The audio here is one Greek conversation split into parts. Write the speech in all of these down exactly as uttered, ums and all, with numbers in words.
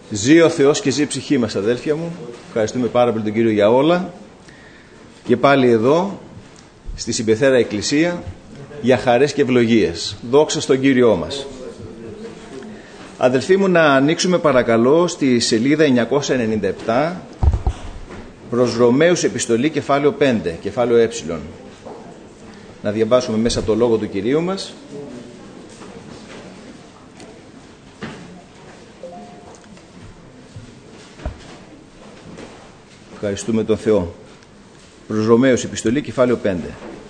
Ζει ο Θεός και ζει η ψυχή μας, αδέλφια μου. Ευχαριστούμε πάρα πολύ τον Κύριο για όλα. Και πάλι εδώ, στη Συμπεθέρα Εκκλησία, για χαρές και ευλογίες. Δόξα στον Κύριό μας. Αδελφοί μου, να ανοίξουμε παρακαλώ στη σελίδα εννιακόσια ενενήντα επτά, προς Ρωμαίους επιστολή, κεφάλαιο πέντε, κεφάλαιο ε. Να διαβάσουμε μέσα το λόγο του Κυρίου μας. Ευχαριστούμε τον Θεό. Προς Ρωμαίους επιστολή, κεφάλαιο πέντε.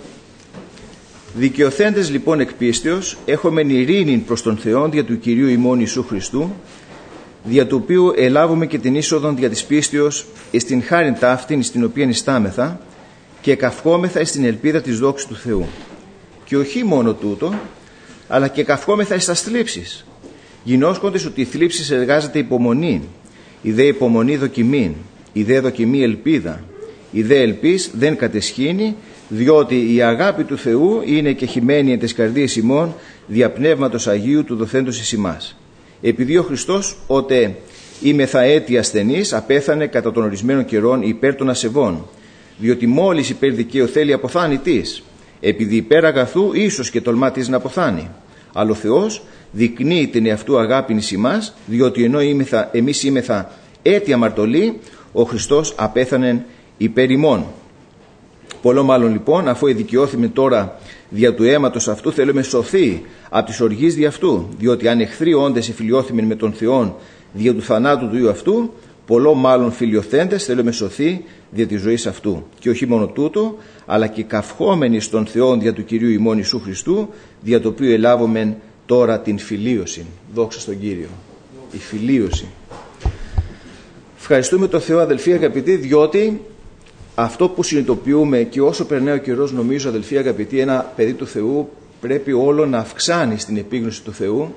Δικαιωθέντες λοιπόν εκ πίστεως, έχομεν ειρήνην προς τον Θεόν δια του Κυρίου ημών Ιησού Χριστού, δια του οποίου ελάβουμε και την είσοδον δια της πίστεως εις την χάριν ταύτην στην οποία νηστάμεθα και καυχόμεθα εις την ελπίδα της δόξης του Θεού. Και όχι μόνο τούτο, αλλά και καυχόμεθα εις τας θλίψεις, γινώσκοντες ότι η θλίψης εργάζεται υπομονή, η δε υπομονή δοκιμήν, η δε δοκιμή ελπίδα, η δε ελπίς δεν κατεσχύνει, διότι η αγάπη του Θεού είναι κεχημένη εν τες καρδίες ημών δια πνεύματος Αγίου του δοθέντος εις ημάς. Επειδή ο Χριστός ότε είμεθα έτη ασθενής απέθανε κατά των ορισμένων καιρών υπέρ των ασεβών, διότι μόλις υπέρ δικαίου θέλει αποθάνει της, επειδή υπέρ αγαθού ίσως και τολμά της να αποθάνει. Αλλά ο Θεός δεικνύει την εαυτού αγάπην εις ημάς, διότι ενώ είμεθα, εμείς είμεθα έτη αμαρτωλοί, ο Χριστός απέθανε υπέρ ημών. Πολλό μάλλον λοιπόν, αφού εδικαιώθημε τώρα δια του αίματος αυτού, θέλουμε σωθεί από τις οργείς δι' αυτού, διότι αν εχθροί όντες εφιλιώθημεν με τον Θεόν δια του θανάτου του Υιού αυτού, πολλό μάλλον φιλιοθέντες θέλουμε σωθεί δια της ζωής αυτού. Και όχι μόνο τούτο, αλλά και καυχόμενοι στον Θεόν δια του Κυρίου ημών Ιησού Χριστού, δια το οποίο ελάβομεν τώρα την φιλίωση. Δόξα στον Κύριο. Η φιλίωση. Ευχαριστούμε τον Θεό, αδελφοί αγαπητοί, διότι αυτό που συνειδητοποιούμε, και όσο περνάει ο καιρός, νομίζω, αδελφοί αγαπητοί, ένα παιδί του Θεού πρέπει όλο να αυξάνει στην επίγνωση του Θεού,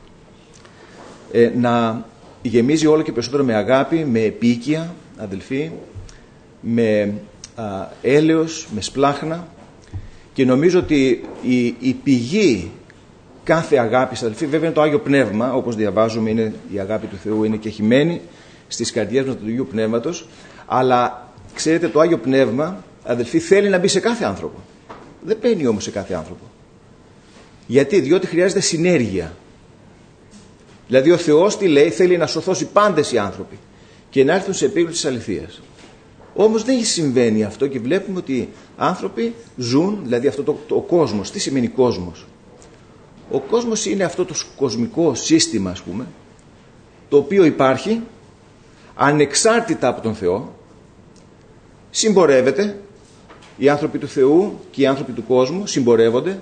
ε, να γεμίζει όλο και περισσότερο με αγάπη, με επίκεια, αδελφοί, με α, έλεος, με σπλάχνα, και νομίζω ότι η, η πηγή κάθε αγάπης, αδελφοί, βέβαια είναι το Άγιο Πνεύμα, όπως διαβάζουμε, είναι, η αγάπη του Θεού είναι κεχημένη στις καρδιές μας του Αγίου Πνεύματος, αλλά ξέρετε, το Άγιο Πνεύμα, αδελφοί, θέλει να μπει σε κάθε άνθρωπο. Δεν μπαίνει όμως σε κάθε άνθρωπο. Γιατί? Διότι χρειάζεται συνέργεια. Δηλαδή ο Θεός τι λέει? Θέλει να σωθώσει πάντες οι άνθρωποι και να έρθουν σε επίγνωση της αληθείας. Όμως δεν συμβαίνει αυτό και βλέπουμε ότι άνθρωποι ζουν, δηλαδή αυτό το, το, ο κόσμος. Τι σημαίνει κόσμος? Ο κόσμος είναι αυτό το κοσμικό σύστημα, ας πούμε, το οποίο υπάρχει ανεξάρτητα από τον Θεό, συμπορεύεται, οι άνθρωποι του Θεού και οι άνθρωποι του κόσμου συμπορεύονται,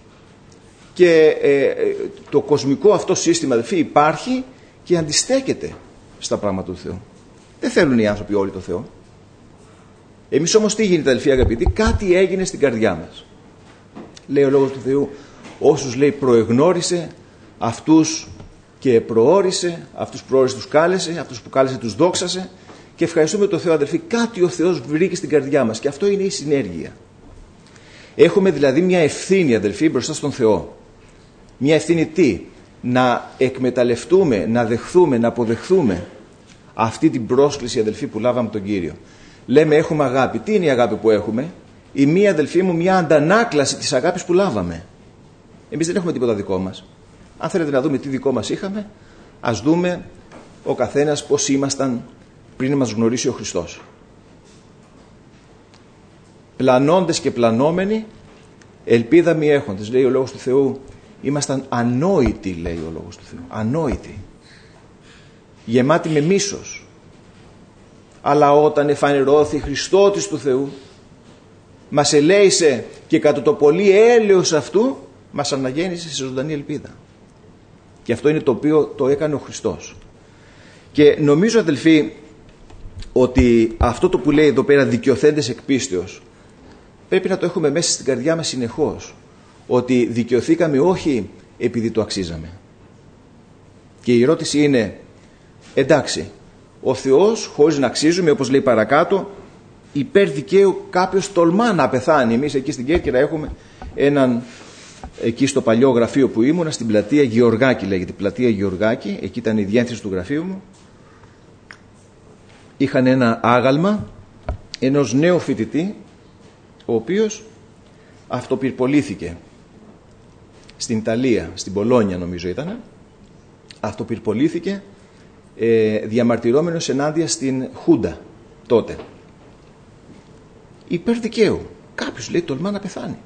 και ε, το κοσμικό αυτό σύστημα, αδελφοί, υπάρχει και αντιστέκεται στα πράγματα του Θεού. Δεν θέλουν οι άνθρωποι όλοι το Θεό. Εμείς όμως τι γίνεται, αδελφοί αγαπητοί? Κάτι έγινε στην καρδιά μας. Λέει ο λόγος του Θεού, όσους, λέει, προεγνώρισε, αυτούς και προόρισε, αυτούς προόρισε τους κάλεσε, αυτούς που κάλεσε τους δόξασε. Και ευχαριστούμε τον Θεό, αδελφοί, κάτι ο Θεός βρήκε στην καρδιά μας, και αυτό είναι η συνέργεια. Έχουμε δηλαδή μια ευθύνη, αδελφοί, μπροστά στον Θεό. Μια ευθύνη τι? Να εκμεταλλευτούμε, να δεχθούμε, να αποδεχθούμε αυτή την πρόσκληση, αδελφοί, που λάβαμε τον Κύριο. Λέμε έχουμε αγάπη. Τι είναι η αγάπη που έχουμε? Η μία, αδελφοί μου, μια αντανάκλαση της αγάπης που λάβαμε. Εμείς δεν έχουμε τίποτα δικό μας. Αν θέλετε να δούμε τι δικό μας είχαμε, ας δούμε ο καθένας πώς ήμασταν πριν μας γνωρίσει ο Χριστός. Πλανώντες και πλανόμενοι, ελπίδα μη έχοντες, λέει ο λόγος του Θεού. Ήμασταν ανόητοι, λέει ο λόγος του Θεού. Ανόητοι. Γεμάτοι με μίσος. Αλλά όταν εφανερώθη Χριστότης του Θεού, μας ελέησε και κατά το πολύ έλεος αυτού μας αναγέννησε σε ζωντανή ελπίδα. Και αυτό είναι το οποίο το έκανε ο Χριστός. Και νομίζω, αδελφοί, ότι αυτό το που λέει εδώ πέρα, δικαιωθέντες εκ πίστεως, πρέπει να το έχουμε μέσα στην καρδιά μας συνεχώς. Ότι δικαιωθήκαμε όχι επειδή το αξίζαμε. Και η ερώτηση είναι, εντάξει, ο Θεός χωρίς να αξίζουμε, όπως λέει παρακάτω, υπέρ δικαίου κάποιος τολμά να πεθάνει. Εμείς εκεί στην Κέρκυρα έχουμε έναν, εκεί στο παλιό γραφείο που ήμουνα, στην πλατεία Γεωργάκη λέγεται, πλατεία Γεωργάκη, εκεί ήταν η διεύθυνση του γραφείου μου. είχαν ένα άγαλμα ενός νέου φοιτητή, ο οποίος αυτοπυρπολήθηκε στην Ιταλία, στην Πολόνια νομίζω ήταν, αυτοπυρπολήθηκε ε, διαμαρτυρόμενος ενάντια στην Χούντα τότε. Υπέρ δικαίου. Κάποιος λέει τολμά να πεθάνει.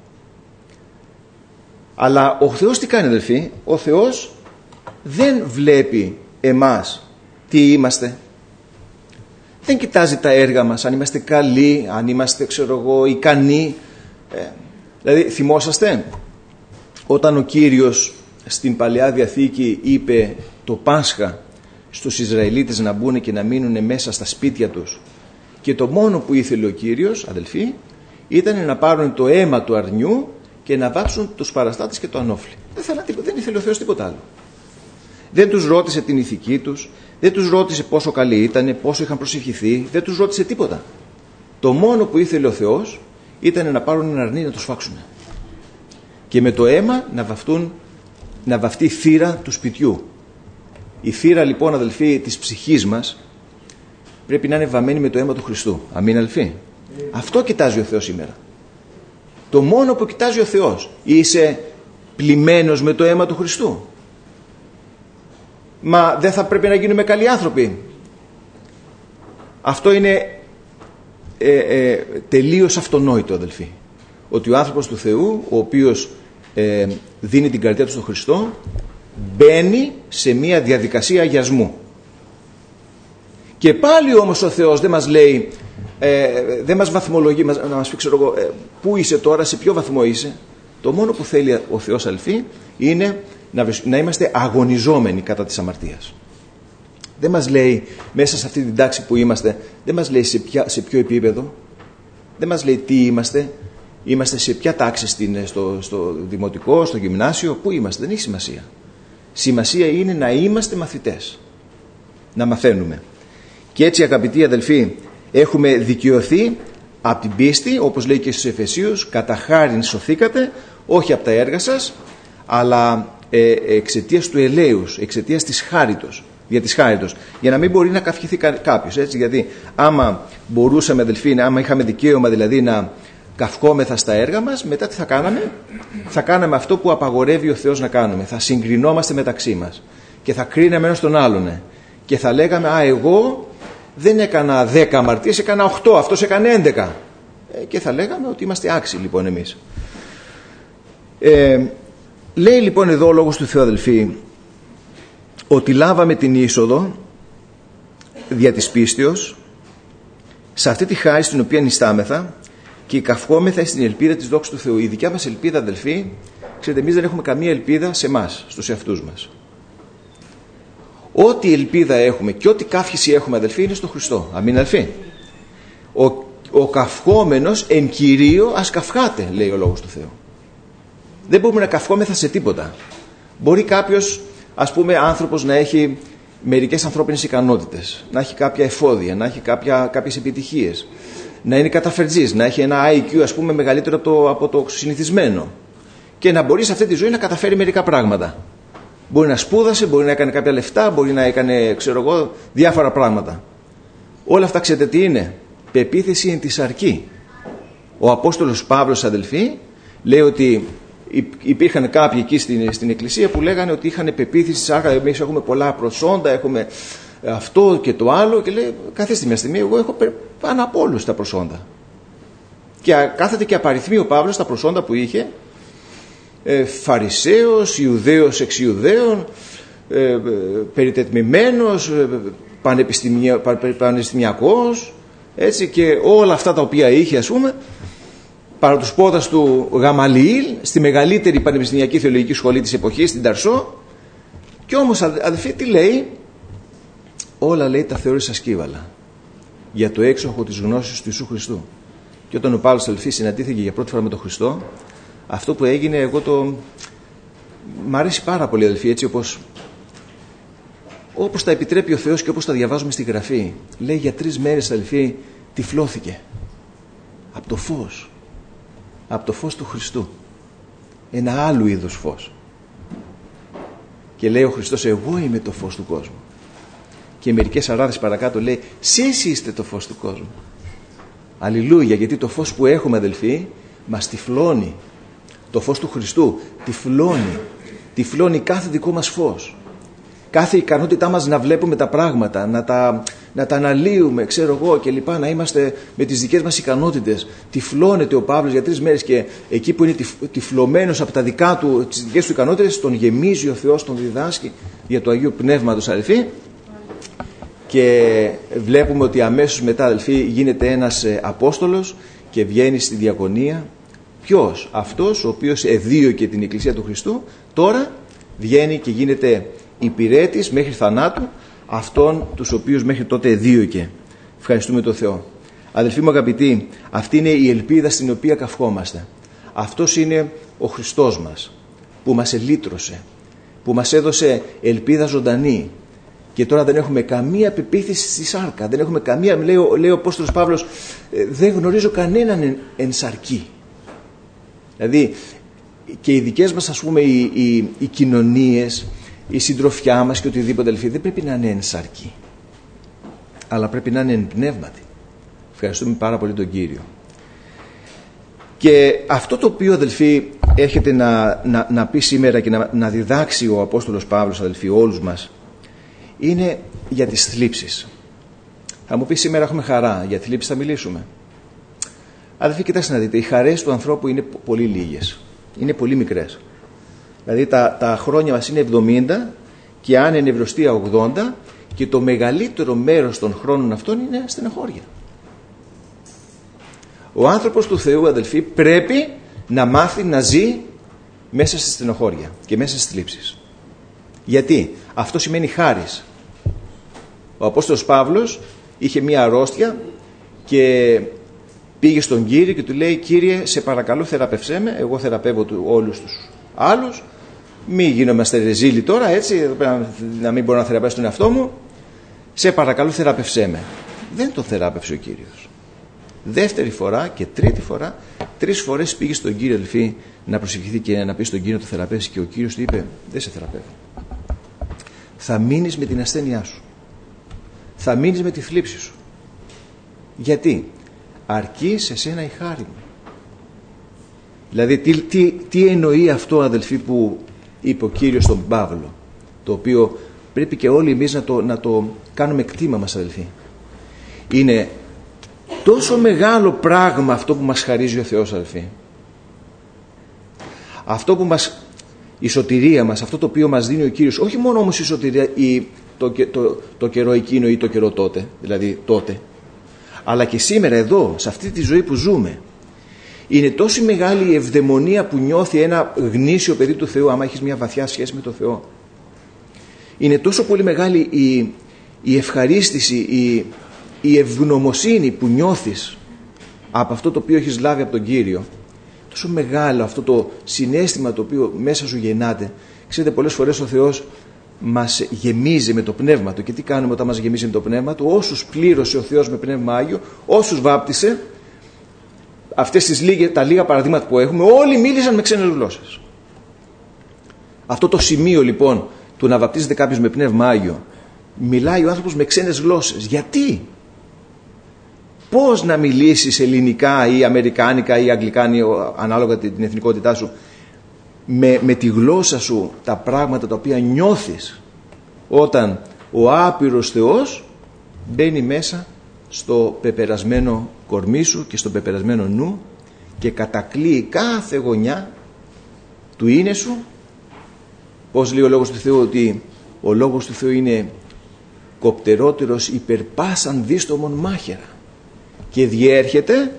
Αλλά ο Θεός τι κάνει, αδελφοί? Ο Θεός δεν βλέπει εμάς τι είμαστε. Δεν κοιτάζει τα έργα μας, αν είμαστε καλοί, αν είμαστε, ξέρω εγώ, ικανοί. Ε, δηλαδή, θυμόσαστε όταν ο Κύριος στην Παλαιά Διαθήκη είπε το Πάσχα στους Ισραηλίτες να μπουν και να μείνουν μέσα στα σπίτια τους, και το μόνο που ήθελε ο Κύριος, αδελφοί, ήταν να πάρουν το αίμα του αρνιού και να βάψουν τους παραστάτες και το ανώφλι. Δεν, θέλα, δεν ήθελε ο Θεός τίποτα άλλο. Δεν τους ρώτησε την ηθική τους, δεν τους ρώτησε πόσο καλοί ήταν, πόσο είχαν προσευχηθεί, δεν τους ρώτησε τίποτα. Το μόνο που ήθελε ο Θεός ήταν να πάρουν ένα αρνί να το σφάξουν. Και με το αίμα να, βαφτούν, να βαφτεί η θύρα του σπιτιού. Η θύρα λοιπόν, αδελφοί, της ψυχής μας πρέπει να είναι βαμμένη με το αίμα του Χριστού. Αμήν, αδελφοί. Mm. Αυτό κοιτάζει ο Θεός σήμερα. Το μόνο που κοιτάζει ο Θεός. Είσαι πλημμένος με το αίμα του Χριστού? Μα δεν θα πρέπει να γίνουμε καλοί άνθρωποι? Αυτό είναι ε, ε, τελείως αυτονόητο, αδελφοί. Ότι ο άνθρωπος του Θεού, ο οποίος ε, δίνει την καρδιά του στον Χριστό, μπαίνει σε μια διαδικασία αγιασμού. Και πάλι όμως ο Θεός δεν μας λέει, ε, δεν μας βαθμολογεί, μας, να μας πει, ξέρω εγώ, ε, πού είσαι τώρα, σε ποιο βαθμό είσαι. Το μόνο που θέλει ο Θεός, αλφή, είναι να, να είμαστε αγωνιζόμενοι κατά της αμαρτίας. Δεν μας λέει μέσα σε αυτή την τάξη που είμαστε, δεν μας λέει σε, ποια, σε ποιο επίπεδο, δεν μας λέει τι είμαστε, είμαστε σε ποια τάξη στην, στο, στο δημοτικό, στο γυμνάσιο, πού είμαστε, δεν έχει σημασία. Σημασία είναι να είμαστε μαθητές, να μαθαίνουμε. Και έτσι, αγαπητοί αδελφοί, έχουμε δικαιωθεί από την πίστη, όπως λέει και στους Εφεσίους, κατά χάριν σωθήκατε, όχι από τα έργα σας, αλλά ε, εξαιτίας του ελέους, εξαιτίας της χάριτος, για της χάριτος, για να μην μπορεί να καυχηθεί κάποιος, έτσι, γιατί άμα μπορούσαμε, αδελφοί, άμα είχαμε δικαίωμα δηλαδή να καυχόμεθα στα έργα μας, μετά τι θα κάναμε? Θα κάναμε αυτό που απαγορεύει ο Θεός να κάνουμε, θα συγκρινόμαστε μεταξύ μας και θα κρίναμε ένας τον άλλον και θα λέγαμε, α, εγώ δεν έκανα δέκα αμαρτίες, έκανα οκτώ, αυτός έκανε έντεκα, ε, και θα λέγαμε ότι είμαστε άξιοι λοιπόν εμείς. Ε, λέει λοιπόν εδώ ο Λόγος του Θεού, αδελφοί, ότι λάβαμε την είσοδο δια της πίστεως σε αυτή τη χάρη στην οποία νηστάμεθα και καυχόμεθα στην ελπίδα της δόξης του Θεού. Η δικιά μας ελπίδα, αδελφοί, ξέρετε, εμείς δεν έχουμε καμία ελπίδα σε εμάς, στους εαυτούς μας. Ό,τι ελπίδα έχουμε και ό,τι καύχηση έχουμε, αδελφοί, είναι στο Χριστό. Αμήν, αδελφοί. Ο, ο καυχόμενος εν κυρίω ας καυχάται, λέει ο Λόγος του Θεού. Δεν μπορούμε να καυχόμεθα σε τίποτα. Μπορεί κάποιος, ας πούμε, άνθρωπος να έχει μερικές ανθρώπινες ικανότητες, να έχει κάποια εφόδια, να έχει κάποια, κάποιες επιτυχίες, να είναι καταφερτζής, να έχει ένα άι κιου, ας πούμε, μεγαλύτερο από το, από το συνηθισμένο, και να μπορεί σε αυτή τη ζωή να καταφέρει μερικά πράγματα. Μπορεί να σπούδασε, μπορεί να έκανε κάποια λεφτά, μπορεί να έκανε, ξέρω εγώ, διάφορα πράγματα. Όλα αυτά, ξέρετε τι είναι? Πεποίθηση εν της αρκή. Ο Απόστολος Παύλος, αδελφοί, λέει ότι υπήρχαν κάποιοι εκεί στην, στην εκκλησία που λέγανε ότι είχαν πεποίθηση, άρα εμείς έχουμε πολλά προσόντα, έχουμε αυτό και το άλλο, και λέει, καθίστε μια στιγμή, εγώ έχω πάνω από όλους τα προσόντα. Και κάθεται και απαριθμεί ο Παύλος τα προσόντα που είχε, ε, Φαρισαίος, Ιουδαίος εξ Ιουδαίων, ε, ε, περιτετμημένος, ε, πανεπιστημια, πανεπιστημιακός, έτσι, και όλα αυτά τα οποία είχε, ας πούμε, παρά τους πόδας του Γαμαλιήλ, στη μεγαλύτερη πανεπιστημιακή θεολογική σχολή της εποχής, στην Ταρσό. Και όμως, αδελφοί, τι λέει? Όλα, λέει, τα θεώρησα σκύβαλα για το έξοχο της γνώσης του Ιησού Χριστού. Και όταν ο Παύλος, αδελφοί, συναντήθηκε για πρώτη φορά με τον Χριστό, αυτό που έγινε, εγώ το... μ' αρέσει πάρα πολύ, αδελφοί, έτσι όπως... όπως τα επιτρέπει ο Θεός και όπως τα διαβάζουμε στη Γραφή. Λέει, για τρεις μέρες, αδελφοί, τυφλώθηκε από το φως. Από το φως του Χριστού. Ένα άλλου είδους φως. Και λέει ο Χριστός, εγώ είμαι το φως του κόσμου. Και μερικές σαράδες παρακάτω λέει, «Σεις είστε το φως του κόσμου». Αλληλούια, γιατί το φως που έχουμε, αδελφοί, μας τυφλώνει. Το φως του Χριστού τυφλώνει. Τυφλώνει κάθε δικό μας φως. Κάθε ικανότητά μας να βλέπουμε τα πράγματα, να τα, να τα αναλύουμε, ξέρω εγώ και λοιπά, να είμαστε με τις δικές μας ικανότητες. Τυφλώνεται ο Παύλος για τρεις μέρες και εκεί που είναι τυφ, τυφλωμένος από τα δικά του, τις δικές του ικανότητες, τον γεμίζει ο Θεός, τον διδάσκει για το Αγίου Πνεύματος, αδελφοί. Και βλέπουμε ότι αμέσως μετά, αδελφοί, γίνεται ένας Απόστολος και βγαίνει στη διακονία. Ποιος? Αυτός ο οποίος εδίωκε την Εκκλησία του Χριστού, τώρα βγαίνει και γίνεται υπηρέτης μέχρι θανάτου αυτών τους οποίους μέχρι τότε εδίωκε. Ευχαριστούμε τον Θεό. Αδελφοί μου αγαπητοί, αυτή είναι η ελπίδα στην οποία καυχόμαστε. Αυτός είναι ο Χριστός μας που μας ελύτρωσε, που μας έδωσε ελπίδα ζωντανή. Και τώρα δεν έχουμε καμία πεποίθηση στη σάρκα. Δεν έχουμε καμία, λέει, λέει ο Απόστολος Παύλος, δεν γνωρίζω κανέναν εν, εν σαρκή. Δηλαδή και οι δικές μας, ας πούμε, οι, οι, οι κοινωνίες, η συντροφιά μας και οτιδήποτε, αδελφοί, δεν πρέπει να είναι εν σαρκή, αλλά πρέπει να είναι εν πνεύματι. Ευχαριστούμε πάρα πολύ τον Κύριο. Και αυτό το οποίο, αδελφοί, έρχεται να, να, να πει σήμερα και να, να διδάξει ο Απόστολος Παύλος, αδελφοί, όλους μας, είναι για τις θλίψεις. Θα μου πει σήμερα έχουμε χαρά, για θλίψεις θα μιλήσουμε. Αδελφοί, κοιτάξτε να δείτε, οι χαρές του ανθρώπου είναι πολύ λίγες, είναι πολύ μικρές. Δηλαδή τα, τα χρόνια μας είναι εβδομήντα και αν είναι ευρωστία ογδόντα, και το μεγαλύτερο μέρος των χρόνων αυτών είναι στενοχώρια. Ο άνθρωπος του Θεού, αδελφοί, πρέπει να μάθει να ζει μέσα στη στενοχώρια και μέσα στις θλίψεις. Γιατί? Αυτό σημαίνει χάρις. Ο Απόστολος Παύλος είχε μία αρρώστια και πήγε στον Κύριο και του λέει, «Κύριε, σε παρακαλώ θεραπευσέ με, εγώ θεραπεύω του, όλους τους άλλους, μη γίνομαστε ρεζίλοι τώρα, έτσι, να μην μπορώ να θεραπεύσω τον εαυτό μου, σε παρακαλώ θεραπευσέ με». Δεν τον θεράπευσε ο Κύριος. Δεύτερη φορά και τρίτη φορά, τρεις φορές πήγε στον Κύριο, αδελφοί, να προσευχηθεί και να πει στον Κύριο να το θεραπεύσει, και ο Κύριος του είπε, «Δεν σε θεραπεύω. Θα μείνεις με την ασθένειά σου. Θα μείνεις με τη θλίψη σου. Γιατί? Αρκεί σε σένα η χάρη μου». Δηλαδή τι, τι, τι εννοεί αυτό, αδελφοί, που είπε ο Κύριος στον Παύλο, το οποίο πρέπει και όλοι εμείς να το, να το κάνουμε κτήμα μας, αδελφοί. Είναι τόσο μεγάλο πράγμα αυτό που μας χαρίζει ο Θεός, αδελφοί. Αυτό που μας, η σωτηρία μας, αυτό το οποίο μας δίνει ο Κύριος, όχι μόνο όμως η σωτηρία η, το, το, το, το καιρό εκείνο ή το καιρό τότε, δηλαδή τότε, αλλά και σήμερα εδώ, σε αυτή τη ζωή που ζούμε. Είναι τόσο μεγάλη η ευδαιμονία που νιώθει ένα γνήσιο παιδί του Θεού, άμα έχεις μια βαθιά σχέση με τον Θεό. Είναι τόσο πολύ μεγάλη η, η ευχαρίστηση, η, η ευγνωμοσύνη που νιώθεις από αυτό το οποίο έχεις λάβει από τον Κύριο. Τόσο μεγάλο αυτό το συναίσθημα το οποίο μέσα σου γεννάται. Ξέρετε, πολλές φορές ο Θεός μας γεμίζει με το πνεύμα του. Και τι κάνουμε όταν μας γεμίζει με το πνεύμα του? Όσους πλήρωσε ο Θεός με πνεύμα Άγιο, όσους βάπτισε, αυτές τις λίγες, τα λίγα παραδείγματα που έχουμε, όλοι μίλησαν με ξένες γλώσσες. Αυτό το σημείο λοιπόν του να βαπτίζεται κάποιος με πνεύμα Άγιο, μιλάει ο άνθρωπος με ξένες γλώσσες. Γιατί? Πώς να μιλήσεις ελληνικά ή αμερικάνικα ή αγγλικά, ανάλογα την εθνικότητά σου, με, με τη γλώσσα σου τα πράγματα τα οποία νιώθεις, όταν ο άπειρος Θεός μπαίνει μέσα στο πεπερασμένο κορμί σου και στο πεπερασμένο νου και κατακλείει κάθε γωνιά του είναι σου. Πώς λέει ο Λόγος του Θεού? Ότι ο Λόγος του Θεού είναι κοπτερότερος υπερπάσαν δίστομον μάχαιρα και διέρχεται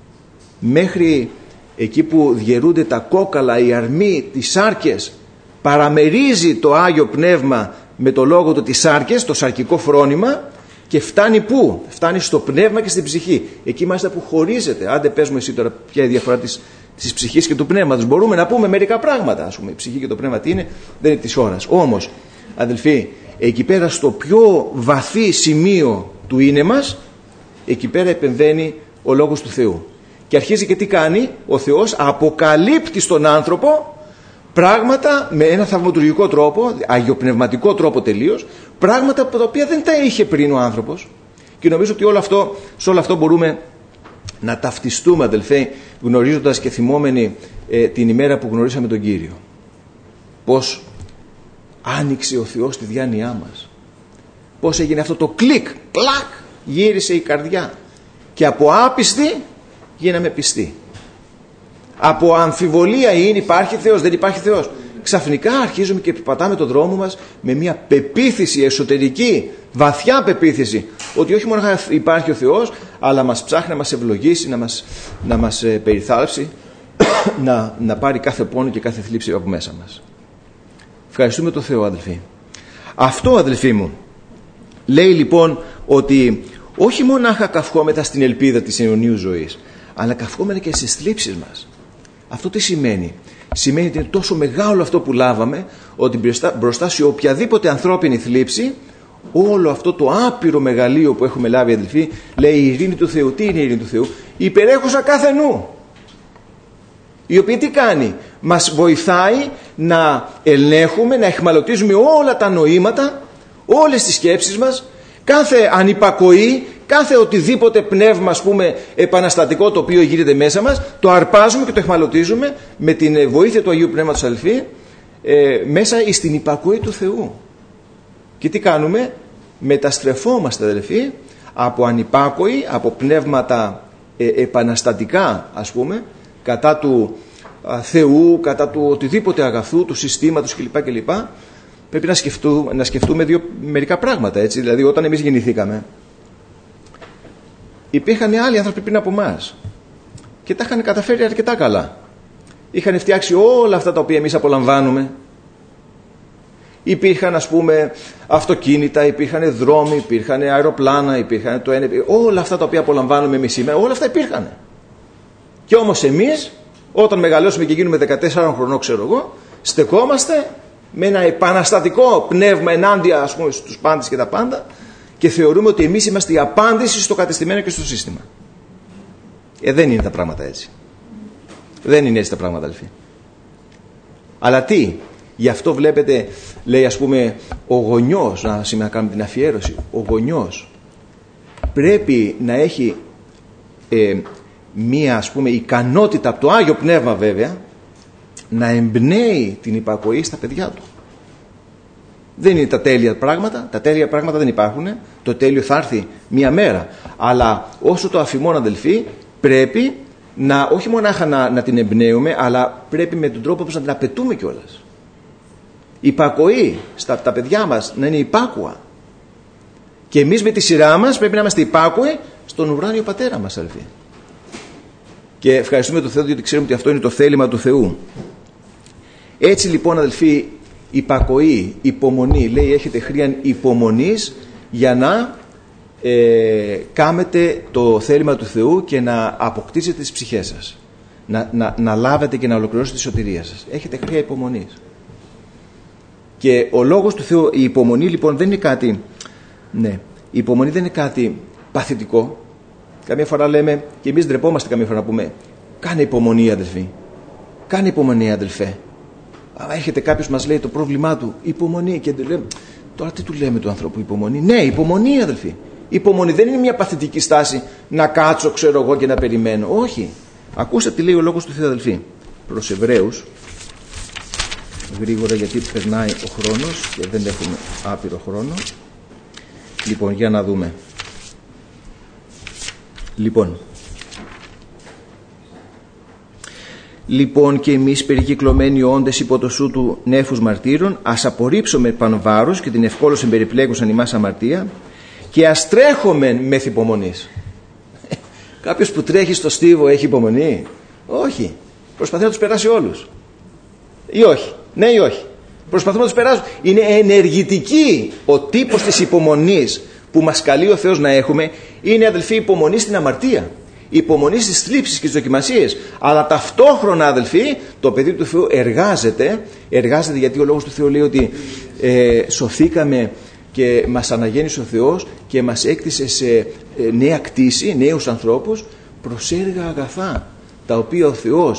μέχρι εκεί που διαιρούνται τα κόκαλα, οι αρμοί, τις σάρκες. Παραμερίζει το Άγιο Πνεύμα με το λόγο του τις σάρκες, το σαρκικό φρόνημα, και φτάνει πού? Φτάνει στο πνεύμα και στην ψυχή. Εκεί μάλιστα που χωρίζεται. Άντε πες μου εσύ τώρα ποια είναι η διαφορά της, της ψυχής και του πνεύματος. Μπορούμε να πούμε μερικά πράγματα. Ας πούμε, η ψυχή και το πνεύμα τι είναι? Δεν είναι της ώρας. Όμως, αδελφοί, εκεί πέρα στο πιο βαθύ σημείο του είναι μας, εκεί πέρα επεμβαίνει ο Λόγος του Θεού. Και αρχίζει και τι κάνει? Ο Θεός αποκαλύπτει στον άνθρωπο πράγματα με ένα θαυματουργικό τρόπο, αγιοπνευματικό τρόπο τελείως, πράγματα τα οποία δεν τα είχε πριν ο άνθρωπος. Και νομίζω ότι όλο αυτό, σε όλο αυτό μπορούμε να ταυτιστούμε, αδελφέ, γνωρίζοντας και θυμόμενοι ε, την ημέρα που γνωρίσαμε τον Κύριο. Πώς άνοιξε ο Θεός τη διάνοιά μας. Πώς έγινε αυτό το κλικ, κλακ, γύρισε η καρδιά. Και από άπιστη γίναμε πιστοί. Από αμφιβολία είναι υπάρχει Θεός, δεν υπάρχει Θεός, ξαφνικά αρχίζουμε και επιπατάμε το δρόμο μας με μια πεποίθηση εσωτερική, βαθιά πεποίθηση ότι όχι μόνο υπάρχει ο Θεός, αλλά μας ψάχνει να μας ευλογήσει, να μας, να μας περιθάλψει, να, να πάρει κάθε πόνο και κάθε θλίψη από μέσα μας. Ευχαριστούμε τον Θεό, αδελφοί. Αυτό, αδελφοί μου, λέει λοιπόν ότι όχι μονάχα καυχόμεθα στην ελπίδα της αιωνίου ζωής, αλλά καυχόμεθα και στις θλίψεις μας. Αυτό τι σημαίνει? Σημαίνει ότι είναι τόσο μεγάλο αυτό που λάβαμε, ότι μπροστά, μπροστά σε οποιαδήποτε ανθρώπινη θλίψη, όλο αυτό το άπειρο μεγαλείο που έχουμε λάβει, αδελφοί, λέει η ειρήνη του Θεού. Τι είναι η ειρήνη του Θεού? Υπερέχουσα κάθε νου, η οποία τι κάνει? Μας βοηθάει να ελέγχουμε, να εχμαλωτίζουμε όλα τα νοήματα, όλες τις σκέψεις μας, κάθε ανυπακοή, κάθε οτιδήποτε πνεύμα, ας πούμε, επαναστατικό το οποίο γίνεται μέσα μας, το αρπάζουμε και το εχμαλωτίζουμε με την βοήθεια του Αγίου Πνεύματος, αδελφοί, ε, μέσα στην υπακοή του Θεού. Και τι κάνουμε? Μεταστρεφόμαστε, αδελφοί, από ανυπάκοοι, από πνεύματα ε, επαναστατικά, ας πούμε, κατά του α, Θεού, κατά του οτιδήποτε αγαθού, του συστήματος κλπ. κλπ. Πρέπει να σκεφτούμε, να σκεφτούμε δύο, μερικά πράγματα, έτσι. Δηλαδή, όταν εμείς γεννηθήκαμε, υπήρχαν άλλοι άνθρωποι πριν από εμάς και τα είχαν καταφέρει αρκετά καλά. Είχαν φτιάξει όλα αυτά τα οποία εμείς απολαμβάνουμε. Υπήρχαν, ας πούμε, αυτοκίνητα, υπήρχαν δρόμοι, υπήρχαν αεροπλάνα, υπήρχαν το ένα, όλα αυτά τα οποία απολαμβάνουμε εμείς σήμερα, όλα αυτά υπήρχαν. Και όμως εμείς, όταν μεγαλώσουμε και γίνουμε δεκατέσσερα χρονών, ξέρω εγώ, στεκόμαστε με ένα επαναστατικό πνεύμα ενάντια, ας πούμε, στους πάντες και τα πάντα, και θεωρούμε ότι εμείς είμαστε η απάντηση στο κατεστημένο και στο σύστημα. Ε, δεν είναι τα πράγματα έτσι. Δεν είναι έτσι τα πράγματα, αδελφοί. Αλλά τι? Γι' αυτό βλέπετε, λέει, ας πούμε, ο γονιός, να σήμερα κάνουμε την αφιέρωση, ο γονιός πρέπει να έχει ε, μία, ας πούμε, ικανότητα από το Άγιο Πνεύμα, βέβαια, να εμπνέει την υπακοή στα παιδιά του. Δεν είναι τα τέλεια πράγματα, τα τέλεια πράγματα δεν υπάρχουν, το τέλειο θα έρθει μία μέρα. Αλλά όσο το αφημών, αδελφοί, πρέπει να, όχι μονάχα να, να την εμπνέουμε, αλλά πρέπει με τον τρόπο όπως να την απαιτούμε κιόλας. Η υπακοή στα τα παιδιά μας να είναι υπάκουα. Και εμείς με τη σειρά μας πρέπει να είμαστε υπάκουοι στον ουράνιο πατέρα μας, αδελφοί. Και ευχαριστούμε τον Θεό, διότι ξέρουμε ότι αυτό είναι το θέλημα του Θεού. Έτσι λοιπόν, αδελφοί, υπακοή, υπομονή, λέει, έχετε χρίαν υπομονής για να ε, κάμετε το θέλημα του Θεού και να αποκτήσετε τις ψυχές σας, να, να, να λάβετε και να ολοκληρώσετε τη σωτηρία σας. Έχετε χρία υπομονής. Και ο λόγος του Θεού, η υπομονή λοιπόν δεν είναι κάτι, ναι, η υπομονή δεν είναι κάτι παθητικό. Καμία φορά λέμε, και εμείς ντρεπόμαστε καμία φορά να πούμε, κάνε υπομονή, αδελφοί, κάνε υπομονή, αδελφέ. Αλλά έρχεται κάποιος, μας λέει το πρόβλημά του, υπομονή, και λέμε, τώρα τι του λέμε του ανθρώπου, υπομονή? Ναι, υπομονή, αδελφοί. Υπομονή δεν είναι μια παθητική στάση να κάτσω, ξέρω εγώ, και να περιμένω. Όχι. Ακούστε τι λέει ο λόγος του Θεού, αδελφοί. Προς Εβραίους, γρήγορα γιατί περνάει ο χρόνος και δεν έχουμε άπειρο χρόνο. Λοιπόν, για να δούμε. Λοιπόν, λοιπόν και εμείς περικυκλωμένοι όντες υπό το σου του νέφους μαρτύρων, ας απορρίψουμε πάνω βάρος και την ευκόλως εμπεριπλέκουσαν ημάς αμαρτία και ας τρέχουμε μεθ' υπομονής. Κάποιος που τρέχει στο στίβο έχει υπομονή? Όχι. Προσπαθεί να τους περάσει όλους. Ή όχι? Ναι ή όχι? Προσπαθούμε να τους περάσουμε. Είναι ενεργητική ο τύπος της υπομονής που μας καλεί ο Θεός να έχουμε. Είναι, αδελφοί, υπομονή στην αμαρτία, υπομονή στις θλίψεις και τις δοκιμασίες. Αλλά ταυτόχρονα, αδελφοί, το παιδί του Θεού εργάζεται, εργάζεται γιατί ο λόγος του Θεού λέει ότι ε, σωθήκαμε και μας αναγέννησε ο Θεός και μας έκτισε σε ε, νέα κτήση, νέους ανθρώπους προς έργα αγαθά, τα οποία ο Θεός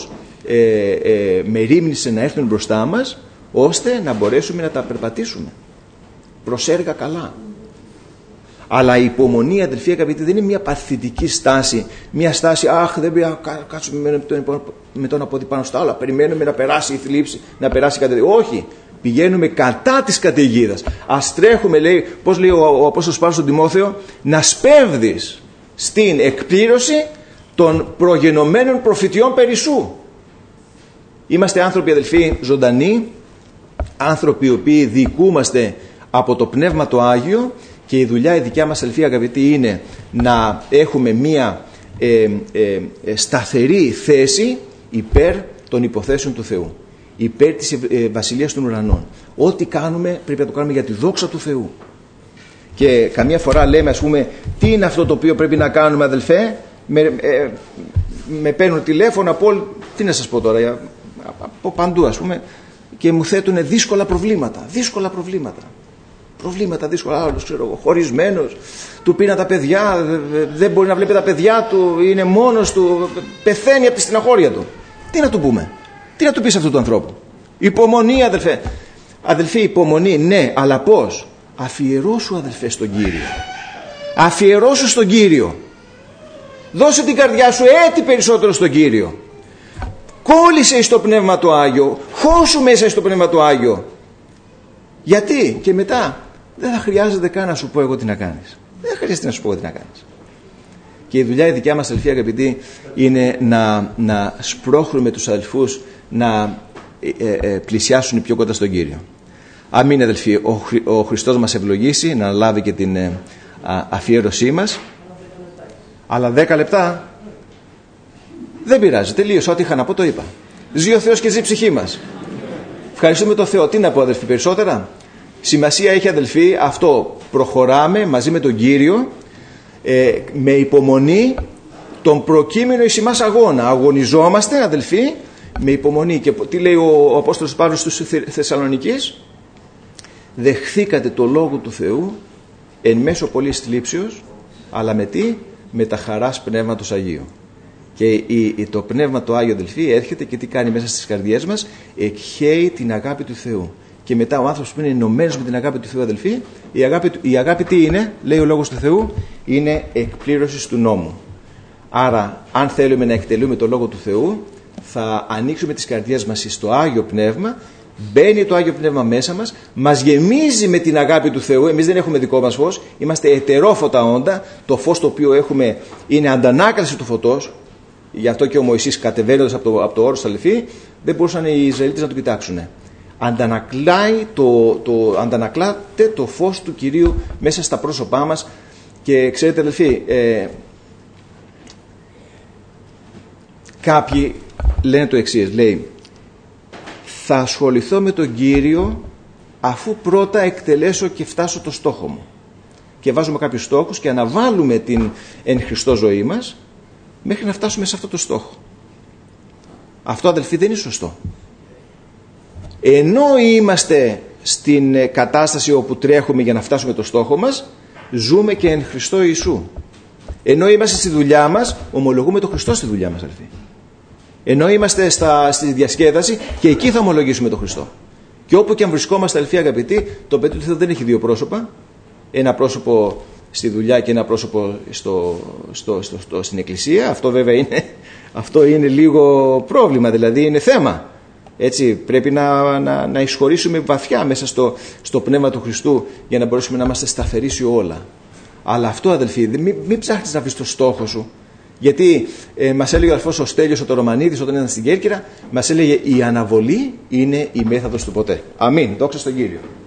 ε, ε, μερίμνησε να έρθουν μπροστά μας, ώστε να μπορέσουμε να τα περπατήσουμε προς έργα καλά. Αλλά η υπομονή, αδελφοί αγαπητοί, δεν είναι μια παθητική στάση, μια στάση, αχ, δεν πρέπει να κάτσουμε με τον, με τον απόδι πάνω στα άλλα, περιμένουμε να περάσει η θλίψη, να περάσει η καταιγίδα. Όχι, πηγαίνουμε κατά της καταιγίδας. Ας τρέχουμε, λέει, πώς λέει ο, ο Απόστολος Παύλος στον Τιμόθεο, να σπέβδεις στην εκπλήρωση των προγενωμένων προφητιών περισσού. Είμαστε άνθρωποι, αδελφοί, ζωντανοί, άνθρωποι οι οποίοι διοικούμαστε από το Πνεύμα το Άγιο, και η δουλειά η δικιά μας, αδελφοί αγαπητοί, είναι να έχουμε μία ε, ε, ε, σταθερή θέση υπέρ των υποθέσεων του Θεού, υπέρ της ε, βασιλείας των ουρανών. Ό,τι κάνουμε πρέπει να το κάνουμε για τη δόξα του Θεού. Και καμιά φορά λέμε, ας πούμε, τι είναι αυτό το οποίο πρέπει να κάνουμε, αδελφέ, με, ε, με παίρνουν τηλέφωνο από, τι να σας πω τώρα, από παντού, ας πούμε, και μου θέτουν δύσκολα προβλήματα, δύσκολα προβλήματα. Προβλήματα δύσκολα, άλλος, ξέρω εγώ, χωρισμένος, του πήραν τα παιδιά, δεν μπορεί να βλέπει τα παιδιά του, είναι μόνος του, πεθαίνει από τη στεναχώρια του. Τι να του πούμε, τι να του πεις αυτού του ανθρώπου? Υπομονή, αδελφέ. Αδελφοί, υπομονή, ναι, αλλά πώς? Αφιερώσου, αδελφέ, στον Κύριο. Αφιερώσου στον Κύριο. Δώσε την καρδιά σου έτσι περισσότερο στον Κύριο. Κόλλησε στο Πνεύμα το Άγιο, χώσου μέσα στο Πνεύμα το Άγιο. Γιατί? Και μετά δεν θα χρειάζεται καν να σου πω εγώ τι να κάνεις. Δεν χρειάζεται να σου πω εγώ τι να κάνεις. Και η δουλειά η δικιά μας, αδελφοί αγαπητοί, είναι να, να σπρώχνουμε τους αδελφούς να ε, ε, πλησιάσουν πιο κοντά στον Κύριο. Αμήν, αδελφοί. Ο, ο Χριστός μας ευλογήσει να λάβει και την ε, α, αφιέρωσή μας. Αλλά δέκα λεπτά δεν πειράζει. Τελείωσα. Ό,τι είχα να πω το είπα. Ζει ο Θεός και ζει η ψυχή μας. Ευχαριστούμε τον Θεό. Τι να πω, αδελφοί, περισσότερα? Σημασία έχει, αδελφοί, αυτό. Προχωράμε μαζί με τον Κύριο ε, με υπομονή τον προκείμενο εις ημάς αγώνα. Αγωνιζόμαστε, αδελφοί, με υπομονή. Και τι λέει ο, ο Απόστολος Παύλος στους Θεσσαλονικείς? Δεχθήκατε το Λόγο του Θεού εν μέσω πολλής θλίψεως, αλλά με τι? Με τα χαράς Πνεύματος Αγίου. Και η, η, το Πνεύμα το Άγιο, αδελφοί, έρχεται και τι κάνει μέσα στις καρδιές μας? Εκχέει την αγάπη του Θεού. Και μετά ο άνθρωπος που είναι ενωμένος με την αγάπη του Θεού, αδελφοί, η αγάπη, η αγάπη τι είναι? Λέει ο Λόγος του Θεού, είναι εκπλήρωση του νόμου. Άρα, αν θέλουμε να εκτελούμε το Λόγο του Θεού, θα ανοίξουμε τις καρδιές μας στο Άγιο Πνεύμα, μπαίνει το Άγιο Πνεύμα μέσα μας, μας γεμίζει με την αγάπη του Θεού. Εμείς δεν έχουμε δικό μας φως, είμαστε ετερόφωτα όντα. Το φως το οποίο έχουμε είναι αντανάκλαση του φωτός. Γι' αυτό και ο Μωυσής, κατεβαίνοντας από το, από το όρος, αδελφοί, δεν μπορούσαν οι Ισραηλίτες να το κοιτάξουν. Αντανακλάει το, το, αντανακλάται το φως του Κυρίου μέσα στα πρόσωπά μας. Και ξέρετε, αδελφοί, ε, κάποιοι λένε το εξής, λέει, θα ασχοληθώ με τον Κύριο αφού πρώτα εκτελέσω και φτάσω το στόχο μου. Και βάζουμε κάποιους στόχους και αναβάλουμε την εν Χριστώ ζωή μας μέχρι να φτάσουμε σε αυτό το στόχο. Αυτό, αδελφοί, δεν είναι σωστό. Ενώ είμαστε στην κατάσταση όπου τρέχουμε για να φτάσουμε το στόχο μας, ζούμε και εν Χριστώ Ιησού. Ενώ είμαστε στη δουλειά μας, ομολογούμε τον Χριστό στη δουλειά μας, αδελφοί. Ενώ είμαστε στα, στη διασκέδαση, και εκεί θα ομολογήσουμε τον Χριστό. Και όπου και αν βρισκόμαστε, αδελφοί αγαπητοί, το παιδί του Θεού δεν έχει δύο πρόσωπα. Ένα πρόσωπο στη δουλειά και ένα πρόσωπο στο, στο, στο, στο, στην εκκλησία. Αυτό βέβαια είναι, αυτό είναι λίγο πρόβλημα, δηλαδή είναι θέμα. Έτσι, πρέπει να, να, να εισχωρήσουμε βαθιά μέσα στο, στο πνεύμα του Χριστού για να μπορέσουμε να είμαστε σταθεροί σε όλα. Αλλά αυτό, αδελφοί, μην, μην ψάχνεις να βρεις το στόχο σου. Γιατί ε, μας έλεγε ο αδελφός ο Στέλιος ο Τωρομανίδης όταν ήταν στην Κέρκυρα, μας έλεγε η αναβολή είναι η μέθοδος του ποτέ. Αμήν. Δόξα στον Κύριο.